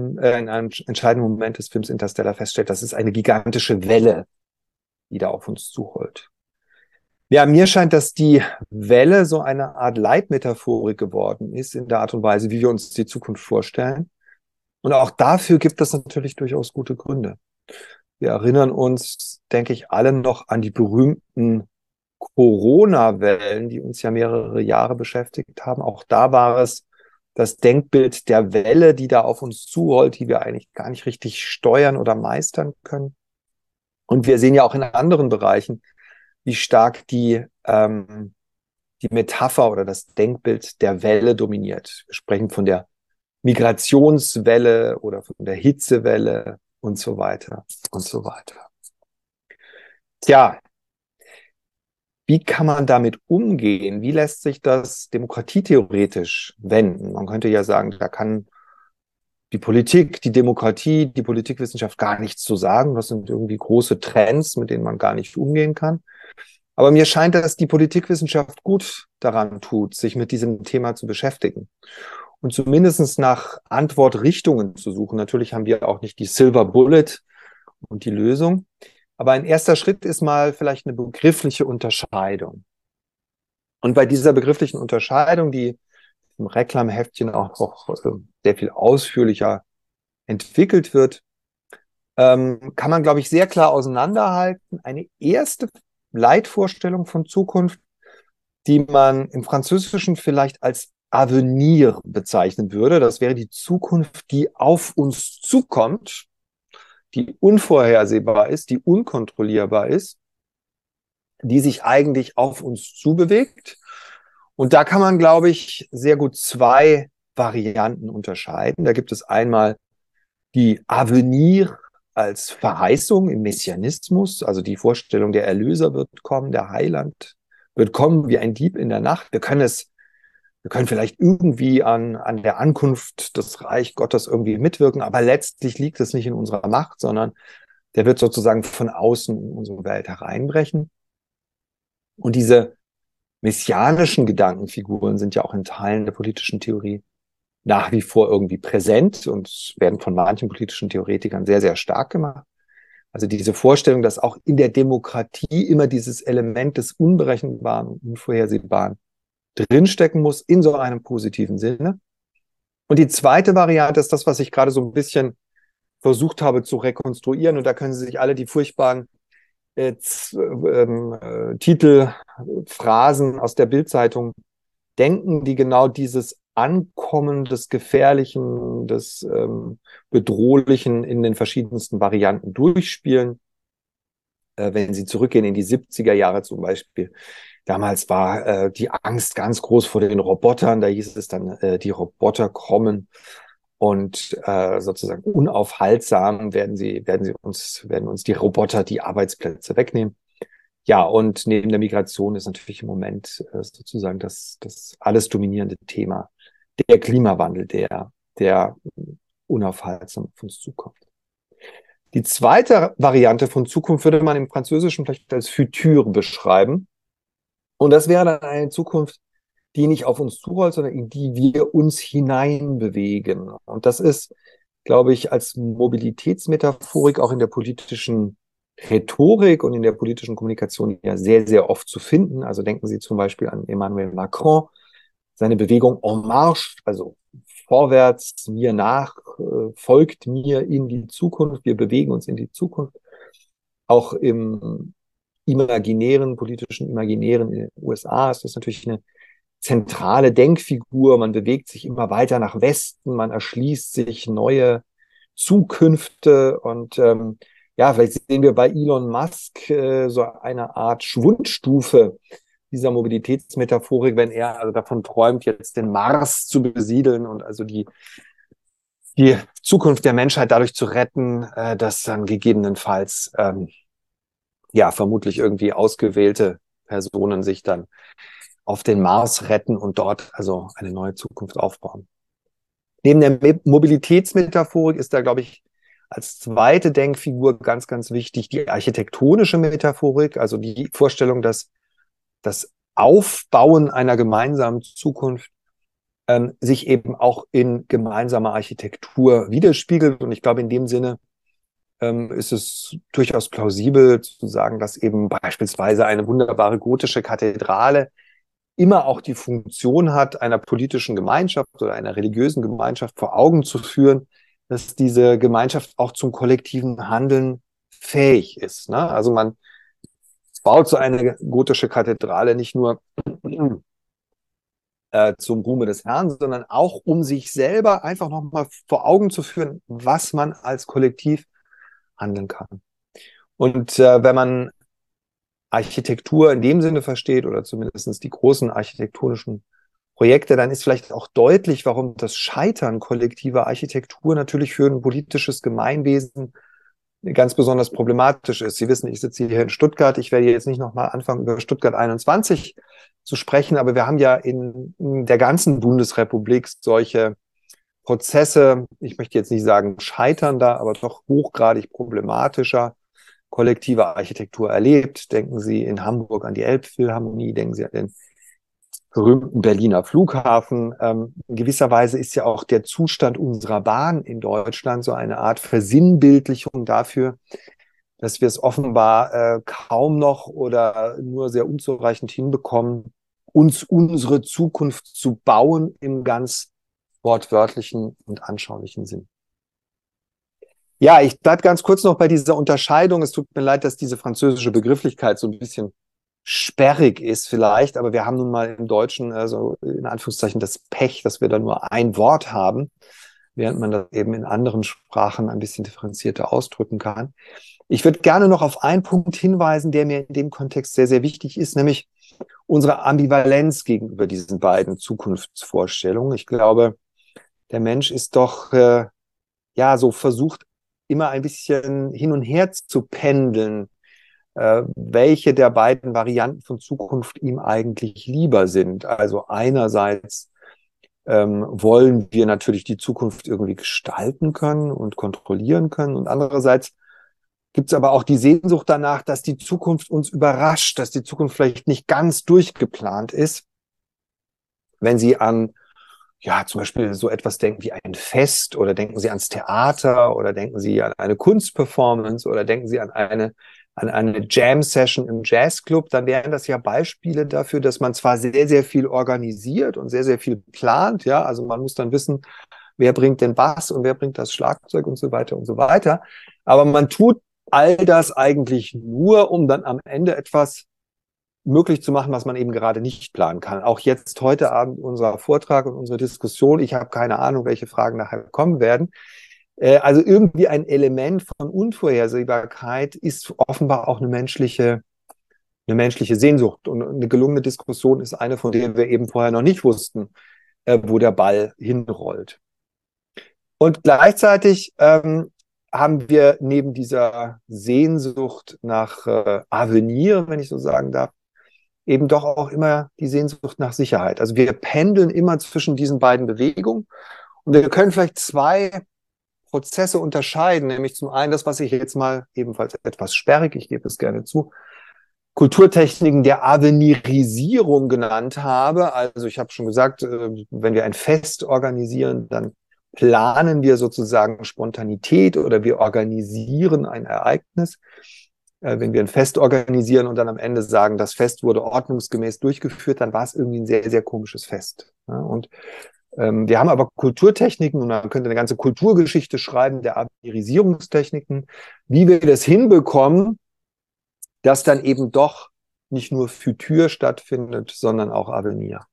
Moment des Films Interstellar feststellt, das ist eine gigantische Welle, die da auf uns zurollt. Ja, mir scheint, dass die Welle so eine Art Leitmetaphorik geworden ist in der Art und Weise, wie wir uns die Zukunft vorstellen. Und auch dafür gibt es natürlich durchaus gute Gründe. Wir erinnern uns, denke ich, alle noch an die berühmten Corona-Wellen, die uns ja mehrere Jahre beschäftigt haben. Auch da war es das Denkbild der Welle, die da auf uns zurollt, die wir eigentlich gar nicht richtig steuern oder meistern können. Und wir sehen ja auch in anderen Bereichen, wie stark die Metapher oder das Denkbild der Welle dominiert. Wir sprechen von der Migrationswelle oder von der Hitzewelle und so weiter und so weiter. Tja, wie kann man damit umgehen? Wie lässt sich das demokratietheoretisch wenden? Man könnte ja sagen, da kann die Politik, die Demokratie, die Politikwissenschaft gar nichts zu sagen. Das sind irgendwie große Trends, mit denen man gar nicht umgehen kann. Aber mir scheint, dass die Politikwissenschaft gut daran tut, sich mit diesem Thema zu beschäftigen und zumindest nach Antwortrichtungen zu suchen. Natürlich haben wir auch nicht die Silver Bullet und die Lösung. Aber ein erster Schritt ist mal vielleicht eine begriffliche Unterscheidung. Und bei dieser begrifflichen Unterscheidung, die im Reklamheftchen auch noch sehr viel ausführlicher entwickelt wird, kann man, glaube ich, sehr klar auseinanderhalten. Eine erste Leitvorstellung von Zukunft, die man im Französischen vielleicht als Avenir bezeichnen würde. Das wäre die Zukunft, die auf uns zukommt, die unvorhersehbar ist, die unkontrollierbar ist, die sich eigentlich auf uns zubewegt. Und da kann man, glaube ich, sehr gut zwei Varianten unterscheiden. Da gibt es einmal die Avenir als Verheißung im Messianismus, also die Vorstellung, der Erlöser wird kommen, der Heiland wird kommen wie ein Dieb in der Nacht. Wir können vielleicht irgendwie an der Ankunft des Reich Gottes irgendwie mitwirken, aber letztlich liegt es nicht in unserer Macht, sondern der wird sozusagen von außen in unsere Welt hereinbrechen. Und diese messianischen Gedankenfiguren sind ja auch in Teilen der politischen Theorie nach wie vor irgendwie präsent und werden von manchen politischen Theoretikern sehr, sehr stark gemacht. Also diese Vorstellung, dass auch in der Demokratie immer dieses Element des Unberechenbaren und Unvorhersehbaren drinstecken muss, in so einem positiven Sinne. Und die zweite Variante ist das, was ich gerade so ein bisschen versucht habe zu rekonstruieren. Und da können Sie sich alle die furchtbaren Titel, Phrasen aus der Bild-Zeitung denken, die genau dieses Ankommen des Gefährlichen, des Bedrohlichen in den verschiedensten Varianten durchspielen. Wenn Sie zurückgehen in die 70er Jahre zum Beispiel, damals war die Angst ganz groß vor den Robotern, da hieß es dann, die Roboter kommen und sozusagen unaufhaltsam werden uns die Roboter die Arbeitsplätze wegnehmen. Ja, und neben der Migration ist natürlich im Moment sozusagen das alles dominierende Thema der Klimawandel, der unaufhaltsam auf uns zukommt. Die zweite Variante von Zukunft würde man im Französischen vielleicht als Futur beschreiben. Und das wäre dann eine Zukunft, die nicht auf uns zurollt, sondern in die wir uns hineinbewegen. Und das ist, glaube ich, als Mobilitätsmetaphorik auch in der politischen Rhetorik und in der politischen Kommunikation ja sehr, sehr oft zu finden. Also denken Sie zum Beispiel an Emmanuel Macron, seine Bewegung En Marche, also vorwärts, mir nach, folgt mir in die Zukunft, wir bewegen uns in die Zukunft. Auch im politischen Imaginären in den USA ist das natürlich eine zentrale Denkfigur. Man bewegt sich immer weiter nach Westen, man erschließt sich neue Zukünfte und ja, vielleicht sehen wir bei Elon Musk so eine Art Schwundstufe dieser Mobilitätsmetaphorik, wenn er also davon träumt, jetzt den Mars zu besiedeln und also die Zukunft der Menschheit dadurch zu retten, dass dann gegebenenfalls ja vermutlich irgendwie ausgewählte Personen sich dann auf den Mars retten und dort also eine neue Zukunft aufbauen. Neben der Mobilitätsmetaphorik ist da, glaube ich, als zweite Denkfigur ganz, ganz wichtig die architektonische Metaphorik, also die Vorstellung, dass das Aufbauen einer gemeinsamen Zukunft sich eben auch in gemeinsamer Architektur widerspiegelt. Und ich glaube, in dem Sinne ist es durchaus plausibel zu sagen, dass eben beispielsweise eine wunderbare gotische Kathedrale immer auch die Funktion hat, einer politischen Gemeinschaft oder einer religiösen Gemeinschaft vor Augen zu führen, dass diese Gemeinschaft auch zum kollektiven Handeln fähig ist. Ne? Also man baut so eine gotische Kathedrale nicht nur zum Ruhme des Herrn, sondern auch um sich selber einfach nochmal vor Augen zu führen, was man als Kollektiv handeln kann. Und wenn man Architektur in dem Sinne versteht oder zumindest die großen architektonischen Projekte, dann ist vielleicht auch deutlich, warum das Scheitern kollektiver Architektur natürlich für ein politisches Gemeinwesen ganz besonders problematisch ist. Sie wissen, ich sitze hier in Stuttgart. Ich werde jetzt nicht nochmal anfangen, über Stuttgart 21 zu sprechen, aber wir haben ja in der ganzen Bundesrepublik solche Prozesse, ich möchte jetzt nicht sagen scheiternder, aber doch hochgradig problematischer kollektiver Architektur erlebt. Denken Sie in Hamburg an die Elbphilharmonie, denken Sie an den berühmten Berliner Flughafen. In gewisser Weise ist ja auch der Zustand unserer Bahn in Deutschland so eine Art Versinnbildlichung dafür, dass wir es offenbar kaum noch oder nur sehr unzureichend hinbekommen, uns unsere Zukunft zu bauen im ganz wortwörtlichen und anschaulichen Sinn. Ja, ich bleibe ganz kurz noch bei dieser Unterscheidung. Es tut mir leid, dass diese französische Begrifflichkeit so ein bisschen sperrig ist vielleicht, aber wir haben nun mal im Deutschen, also in Anführungszeichen, das Pech, dass wir da nur ein Wort haben, während man das eben in anderen Sprachen ein bisschen differenzierter ausdrücken kann. Ich würde gerne noch auf einen Punkt hinweisen, der mir in dem Kontext sehr, sehr wichtig ist, nämlich unsere Ambivalenz gegenüber diesen beiden Zukunftsvorstellungen. Ich glaube, der Mensch ist doch so versucht, immer ein bisschen hin und her zu pendeln, welche der beiden Varianten von Zukunft ihm eigentlich lieber sind. Also einerseits wollen wir natürlich die Zukunft irgendwie gestalten können und kontrollieren können und andererseits gibt es aber auch die Sehnsucht danach, dass die Zukunft uns überrascht, dass die Zukunft vielleicht nicht ganz durchgeplant ist. Wenn Sie an zum Beispiel so etwas denken wie ein Fest oder denken Sie ans Theater oder denken Sie an eine Kunstperformance oder denken Sie an eine Jam-Session im Jazzclub, dann wären das ja Beispiele dafür, dass man zwar sehr, sehr viel organisiert und sehr, sehr viel plant, ja, also man muss dann wissen, wer bringt den Bass und wer bringt das Schlagzeug und so weiter, aber man tut all das eigentlich nur, um dann am Ende etwas möglich zu machen, was man eben gerade nicht planen kann. Auch jetzt heute Abend unser Vortrag und unsere Diskussion, ich habe keine Ahnung, welche Fragen nachher kommen werden. Also irgendwie ein Element von Unvorhersehbarkeit ist offenbar auch eine menschliche Sehnsucht. Und eine gelungene Diskussion ist eine, von der wir eben vorher noch nicht wussten, wo der Ball hinrollt. Und gleichzeitig haben wir neben dieser Sehnsucht nach Avenir, wenn ich so sagen darf, eben doch auch immer die Sehnsucht nach Sicherheit. Also wir pendeln immer zwischen diesen beiden Bewegungen und wir können vielleicht zwei Prozesse unterscheiden, nämlich zum einen das, was ich jetzt mal ebenfalls etwas sperrig, ich gebe es gerne zu, Kulturtechniken der Avenirisierung genannt habe. Also ich habe schon gesagt, wenn wir ein Fest organisieren, dann planen wir sozusagen Spontanität oder wir organisieren ein Ereignis. Wenn wir ein Fest organisieren und dann am Ende sagen, das Fest wurde ordnungsgemäß durchgeführt, dann war es irgendwie ein sehr, sehr komisches Fest. Und wir haben aber Kulturtechniken und man könnte eine ganze Kulturgeschichte schreiben der Avenirisierungstechniken, wie wir das hinbekommen, dass dann eben doch nicht nur Futur stattfindet, sondern auch Avenir.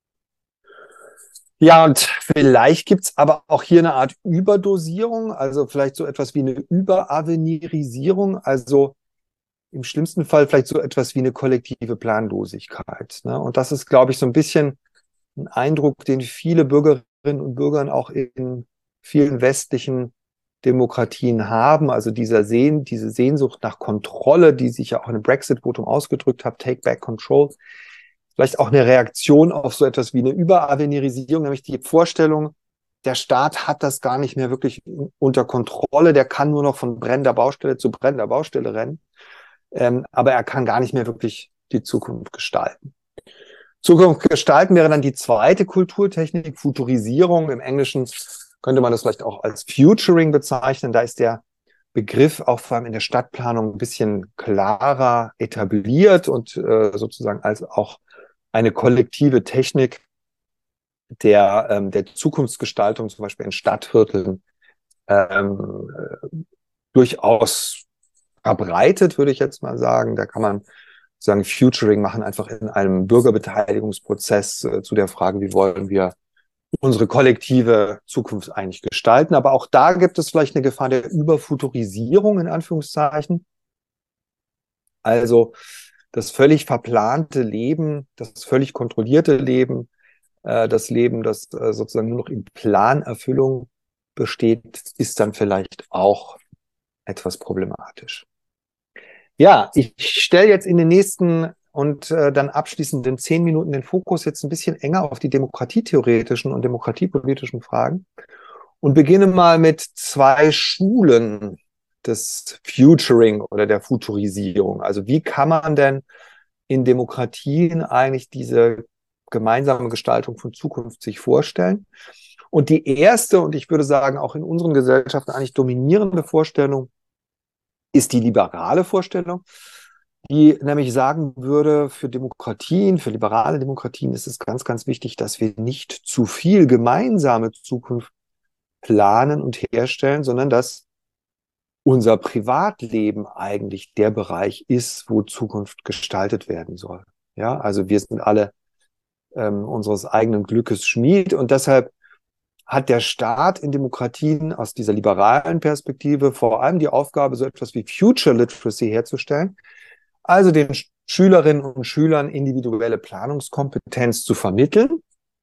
Ja, und vielleicht gibt's aber auch hier eine Art Überdosierung, also vielleicht so etwas wie eine Überavenirisierung, also im schlimmsten Fall vielleicht so etwas wie eine kollektive Planlosigkeit. Ne? Und das ist, glaube ich, so ein bisschen ein Eindruck, den viele Bürgerinnen und Bürger auch in vielen westlichen Demokratien haben. Also diese Sehnsucht nach Kontrolle, die sich ja auch in dem Brexit-Votum ausgedrückt hat, Take Back Control. Vielleicht auch eine Reaktion auf so etwas wie eine Überavenirisierung, nämlich die Vorstellung, der Staat hat das gar nicht mehr wirklich unter Kontrolle, der kann nur noch von brennender Baustelle zu brennender Baustelle rennen. Aber er kann gar nicht mehr wirklich die Zukunft gestalten. Zukunft gestalten wäre dann die zweite Kulturtechnik, Futurisierung. Im Englischen könnte man das vielleicht auch als Futuring bezeichnen. Da ist der Begriff auch vor allem in der Stadtplanung ein bisschen klarer etabliert und sozusagen als auch eine kollektive Technik der Zukunftsgestaltung, zum Beispiel in Stadtvierteln, ähm, durchaus verbreitet, würde ich jetzt mal sagen. Da kann man sagen, Futuring machen, einfach in einem Bürgerbeteiligungsprozess zu der Frage, wie wollen wir unsere kollektive Zukunft eigentlich gestalten. Aber auch da gibt es vielleicht eine Gefahr der Überfuturisierung, in Anführungszeichen. Also das völlig verplante Leben, das völlig kontrollierte Leben, das Leben, das sozusagen nur noch in Planerfüllung besteht, ist dann vielleicht auch etwas problematisch. Ja, ich stelle jetzt in den nächsten und dann abschließenden 10 Minuten den Fokus jetzt ein bisschen enger auf die demokratietheoretischen und demokratiepolitischen Fragen und beginne mal mit 2 Schulen des Futuring oder der Futurisierung. Also wie kann man denn in Demokratien eigentlich diese gemeinsame Gestaltung von Zukunft sich vorstellen? Und die erste, und ich würde sagen auch in unseren Gesellschaften eigentlich dominierende Vorstellung, ist die liberale Vorstellung, die nämlich sagen würde, für Demokratien, für liberale Demokratien ist es ganz, ganz wichtig, dass wir nicht zu viel gemeinsame Zukunft planen und herstellen, sondern dass unser Privatleben eigentlich der Bereich ist, wo Zukunft gestaltet werden soll. Ja, also wir sind alle unseres eigenen Glückes Schmied und deshalb hat der Staat in Demokratien aus dieser liberalen Perspektive vor allem die Aufgabe, so etwas wie Future Literacy herzustellen, also den Schülerinnen und Schülern individuelle Planungskompetenz zu vermitteln,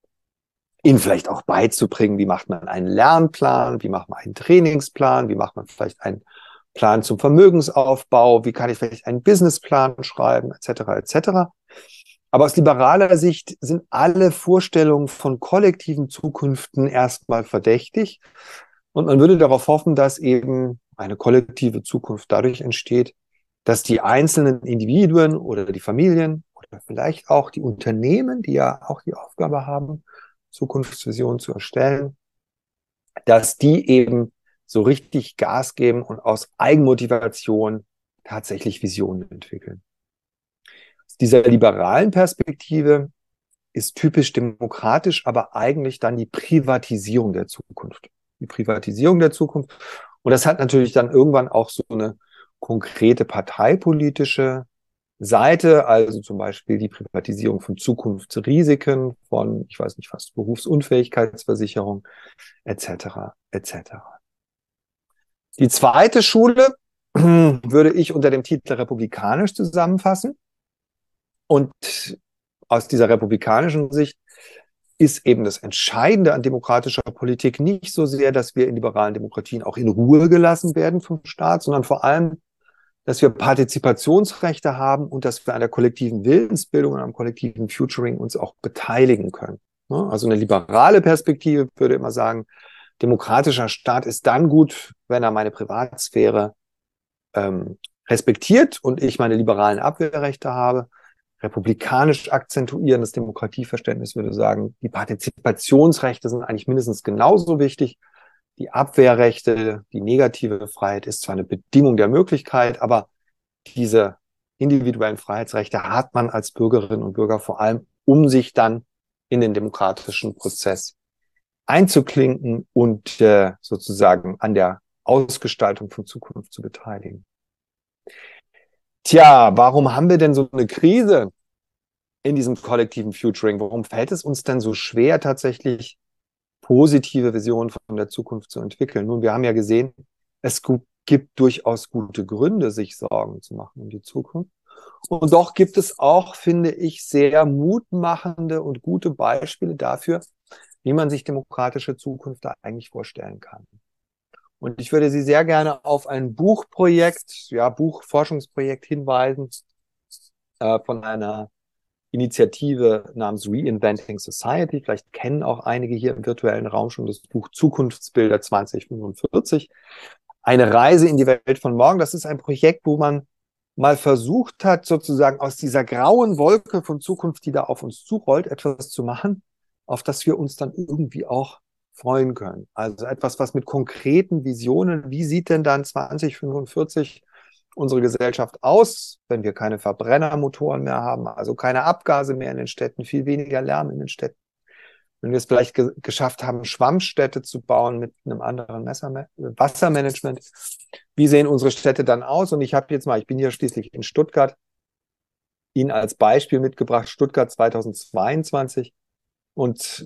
ihnen vielleicht auch beizubringen, wie macht man einen Lernplan, wie macht man einen Trainingsplan, wie macht man vielleicht einen Plan zum Vermögensaufbau, wie kann ich vielleicht einen Businessplan schreiben, etc., etc. Aber aus liberaler Sicht sind alle Vorstellungen von kollektiven Zukünften erstmal verdächtig. Und man würde darauf hoffen, dass eben eine kollektive Zukunft dadurch entsteht, dass die einzelnen Individuen oder die Familien oder vielleicht auch die Unternehmen, die ja auch die Aufgabe haben, Zukunftsvisionen zu erstellen, dass die eben so richtig Gas geben und aus Eigenmotivation tatsächlich Visionen entwickeln. Aus dieser liberalen Perspektive ist typisch demokratisch, aber eigentlich dann die Privatisierung der Zukunft. Die Privatisierung der Zukunft. Und das hat natürlich dann irgendwann auch so eine konkrete parteipolitische Seite, also zum Beispiel die Privatisierung von Zukunftsrisiken, von, ich weiß nicht was, Berufsunfähigkeitsversicherung, etc., etc. Die zweite Schule würde ich unter dem Titel republikanisch zusammenfassen. Und aus dieser republikanischen Sicht ist eben das Entscheidende an demokratischer Politik nicht so sehr, dass wir in liberalen Demokratien auch in Ruhe gelassen werden vom Staat, sondern vor allem, dass wir Partizipationsrechte haben und dass wir an der kollektiven Willensbildung und am kollektiven Futuring uns auch beteiligen können. Also eine liberale Perspektive würde immer sagen, demokratischer Staat ist dann gut, wenn er meine Privatsphäre respektiert und ich meine liberalen Abwehrrechte habe. Republikanisch akzentuierendes Demokratieverständnis würde sagen, die Partizipationsrechte sind eigentlich mindestens genauso wichtig. Die Abwehrrechte, die negative Freiheit ist zwar eine Bedingung der Möglichkeit, aber diese individuellen Freiheitsrechte hat man als Bürgerinnen und Bürger vor allem, um sich dann in den demokratischen Prozess einzuklinken und sozusagen an der Ausgestaltung von Zukunft zu beteiligen. Tja, warum haben wir denn so eine Krise in diesem kollektiven Futuring? Warum fällt es uns denn so schwer, tatsächlich positive Visionen von der Zukunft zu entwickeln? Nun, wir haben ja gesehen, es gibt durchaus gute Gründe, sich Sorgen zu machen um die Zukunft. Und doch gibt es auch, finde ich, sehr mutmachende und gute Beispiele dafür, wie man sich demokratische Zukunft da eigentlich vorstellen kann. Und ich würde Sie sehr gerne auf ein Buchprojekt, Buchforschungsprojekt hinweisen, von einer Initiative namens Reinventing Society. Vielleicht kennen auch einige hier im virtuellen Raum schon das Buch Zukunftsbilder 2045. Eine Reise in die Welt von morgen. Das ist ein Projekt, wo man mal versucht hat, sozusagen aus dieser grauen Wolke von Zukunft, die da auf uns zurollt, etwas zu machen, auf das wir uns dann irgendwie auch freuen können. Also etwas, was mit konkreten Visionen, wie sieht denn dann 2045 unsere Gesellschaft aus, wenn wir keine Verbrennermotoren mehr haben, also keine Abgase mehr in den Städten, viel weniger Lärm in den Städten, wenn wir es vielleicht geschafft haben, Schwammstädte zu bauen mit einem anderen Wassermanagement, wie sehen unsere Städte dann aus? Und ich bin hier schließlich in Stuttgart, Ihnen als Beispiel mitgebracht, Stuttgart 2022 und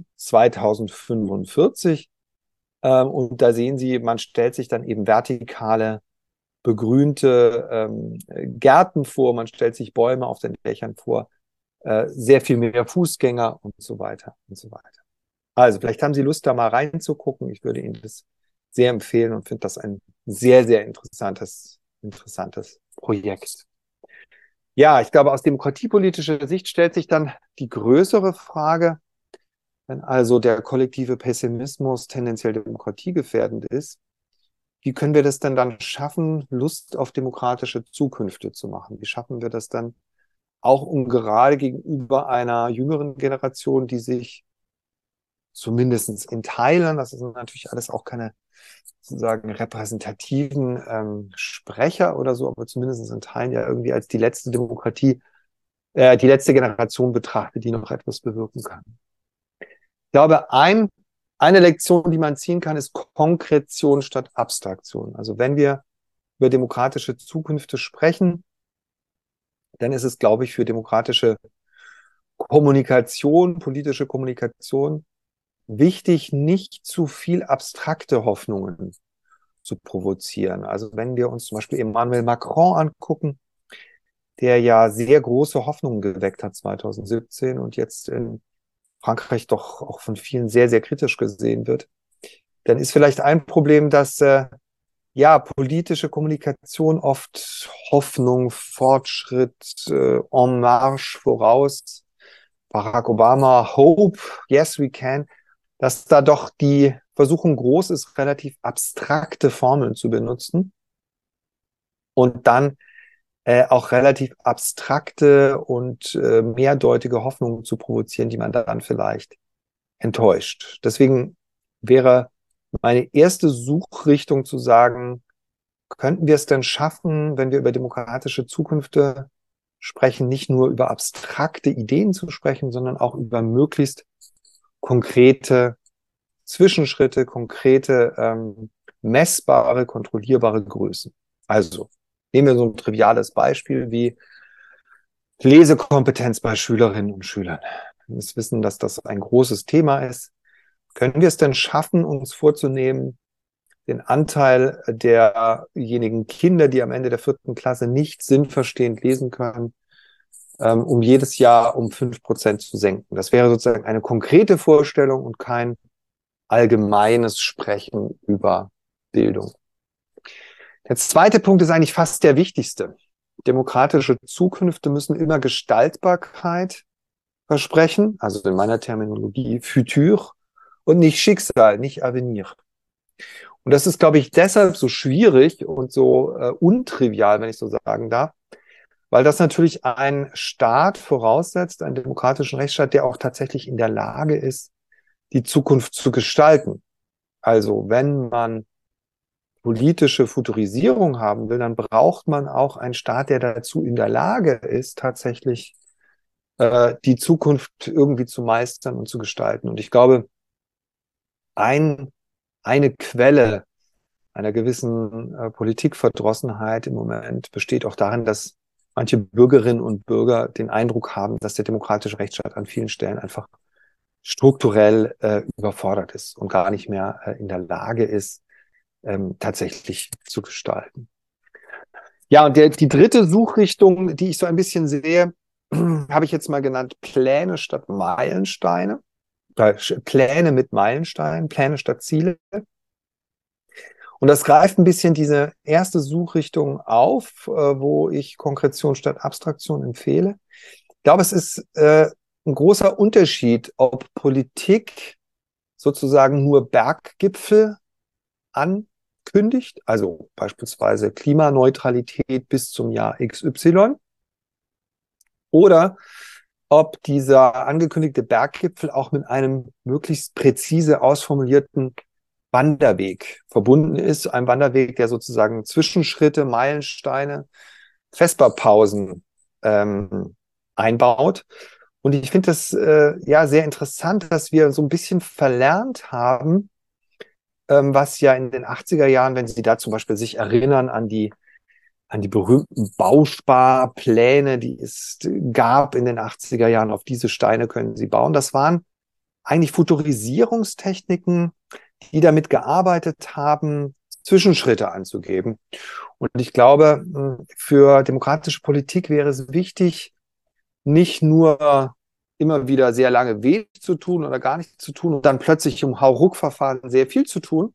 2045. Und da sehen Sie, man stellt sich dann eben vertikale, begrünte Gärten vor, man stellt sich Bäume auf den Dächern vor, sehr viel mehr Fußgänger und so weiter und so weiter. Also vielleicht haben Sie Lust, da mal reinzugucken. Ich würde Ihnen das sehr empfehlen und finde das ein sehr, sehr interessantes Projekt. Ja, ich glaube, aus demokratiepolitischer Sicht stellt sich dann die größere Frage, wenn also der kollektive Pessimismus tendenziell demokratiegefährdend ist, wie können wir das denn dann schaffen, Lust auf demokratische Zukünfte zu machen? Wie schaffen wir das dann auch gerade gegenüber einer jüngeren Generation, die sich zumindest in Teilen, das ist natürlich alles auch keine sozusagen repräsentativen Sprecher oder so, aber zumindest in Teilen ja irgendwie als die letzte Demokratie, die letzte Generation betrachtet, die noch etwas bewirken kann. Ich glaube, eine Lektion, die man ziehen kann, ist Konkretion statt Abstraktion. Also wenn wir über demokratische Zukünfte sprechen, dann ist es, glaube ich, für demokratische Kommunikation, politische Kommunikation wichtig, nicht zu viel abstrakte Hoffnungen zu provozieren. Also wenn wir uns zum Beispiel Emmanuel Macron angucken, der ja sehr große Hoffnungen geweckt hat 2017 und jetzt in Frankreich doch auch von vielen sehr, sehr kritisch gesehen wird, dann ist vielleicht ein Problem, dass politische Kommunikation oft Hoffnung, Fortschritt, en marche voraus, Barack Obama, Hope, yes we can, dass da doch die Versuchung groß ist, relativ abstrakte Formeln zu benutzen und dann auch relativ abstrakte und mehrdeutige Hoffnungen zu provozieren, die man dann vielleicht enttäuscht. Deswegen wäre meine erste Suchrichtung zu sagen, könnten wir es denn schaffen, wenn wir über demokratische Zukünfte sprechen, nicht nur über abstrakte Ideen zu sprechen, sondern auch über möglichst konkrete Zwischenschritte, konkrete, messbare, kontrollierbare Größen. Also nehmen wir so ein triviales Beispiel wie Lesekompetenz bei Schülerinnen und Schülern. Wir müssen wissen, dass das ein großes Thema ist. Können wir es denn schaffen, uns vorzunehmen, den Anteil derjenigen Kinder, die am Ende der 4. Klasse nicht sinnverstehend lesen können, um jedes Jahr um 5% zu senken? Das wäre sozusagen eine konkrete Vorstellung und kein allgemeines Sprechen über Bildung. Der zweite Punkt ist eigentlich fast der wichtigste. Demokratische Zukünfte müssen immer Gestaltbarkeit versprechen, also in meiner Terminologie Futur, und nicht Schicksal, nicht Avenir. Und das ist, glaube ich, deshalb so schwierig und so untrivial, wenn ich so sagen darf, weil das natürlich einen Staat voraussetzt, einen demokratischen Rechtsstaat, der auch tatsächlich in der Lage ist, die Zukunft zu gestalten. Also wenn man politische Futurisierung haben will, dann braucht man auch einen Staat, der dazu in der Lage ist, tatsächlich die Zukunft irgendwie zu meistern und zu gestalten. Und ich glaube, eine Quelle einer gewissen Politikverdrossenheit im Moment besteht auch darin, dass manche Bürgerinnen und Bürger den Eindruck haben, dass der demokratische Rechtsstaat an vielen Stellen einfach strukturell überfordert ist und gar nicht mehr in der Lage ist, tatsächlich zu gestalten. Ja, und die dritte Suchrichtung, die ich so ein bisschen sehe, habe ich jetzt mal genannt Pläne statt Meilensteine. Pläne mit Meilensteinen, Pläne statt Ziele. Und das greift ein bisschen diese erste Suchrichtung auf, wo ich Konkretion statt Abstraktion empfehle. Ich glaube, es ist ein großer Unterschied, ob Politik sozusagen nur Berggipfel ankündigt, also beispielsweise Klimaneutralität bis zum Jahr XY, oder ob dieser angekündigte Berggipfel auch mit einem möglichst präzise ausformulierten Wanderweg verbunden ist, ein Wanderweg, der sozusagen Zwischenschritte, Meilensteine, Vesperpausen einbaut Und ich finde das ja sehr interessant, dass wir so ein bisschen verlernt haben, was ja in den 80er Jahren, wenn Sie da zum Beispiel sich erinnern an die berühmten Bausparpläne, die es gab in den 80er Jahren, auf diese Steine können Sie bauen. Das waren eigentlich Futurisierungstechniken, die damit gearbeitet haben, Zwischenschritte anzugeben. Und ich glaube, für demokratische Politik wäre es wichtig, nicht nur immer wieder sehr lange wenig zu tun oder gar nichts zu tun und dann plötzlich im Hauruck-Verfahren sehr viel zu tun,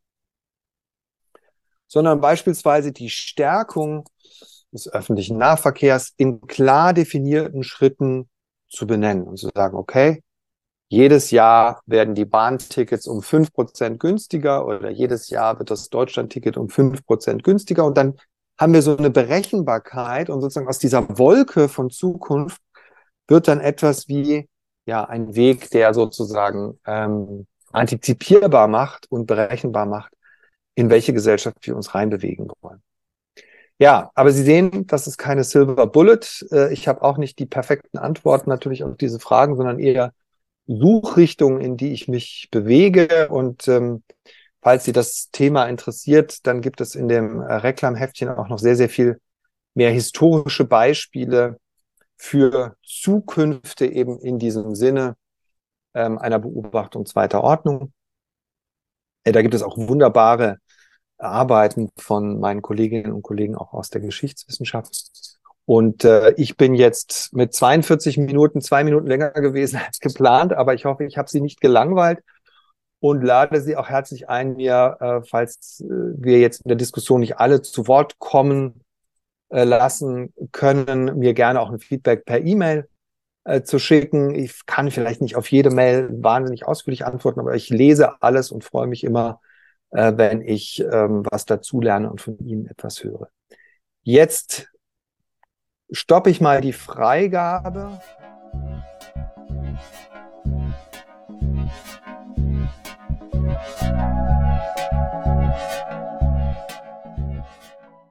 sondern beispielsweise die Stärkung des öffentlichen Nahverkehrs in klar definierten Schritten zu benennen und zu sagen, okay, jedes Jahr werden die Bahntickets um 5% günstiger oder jedes Jahr wird das Deutschlandticket um 5% günstiger und dann haben wir so eine Berechenbarkeit und sozusagen aus dieser Wolke von Zukunft wird dann etwas wie ja ein Weg, der sozusagen antizipierbar macht und berechenbar macht, in welche Gesellschaft wir uns reinbewegen wollen. Ja, aber Sie sehen, das ist keine Silver Bullet. Ich habe auch nicht die perfekten Antworten natürlich auf diese Fragen, sondern eher Suchrichtungen, in die ich mich bewege. Und falls Sie das Thema interessiert, dann gibt es in dem Reklamheftchen auch noch sehr, sehr viel mehr historische Beispiele für Zukünfte eben in diesem Sinne einer Beobachtung zweiter Ordnung. Da gibt es auch wunderbare Arbeiten von meinen Kolleginnen und Kollegen auch aus der Geschichtswissenschaft. Und ich bin jetzt mit 42 Minuten 2 Minuten länger gewesen als geplant, aber ich hoffe, ich habe Sie nicht gelangweilt und lade Sie auch herzlich ein, mir, falls wir jetzt in der Diskussion nicht alle zu Wort kommen lassen können, mir gerne auch ein Feedback per E-Mail zu schicken. Ich kann vielleicht nicht auf jede Mail wahnsinnig ausführlich antworten, aber ich lese alles und freue mich immer, wenn ich was dazu lerne und von Ihnen etwas höre. Jetzt stoppe ich mal die Freigabe.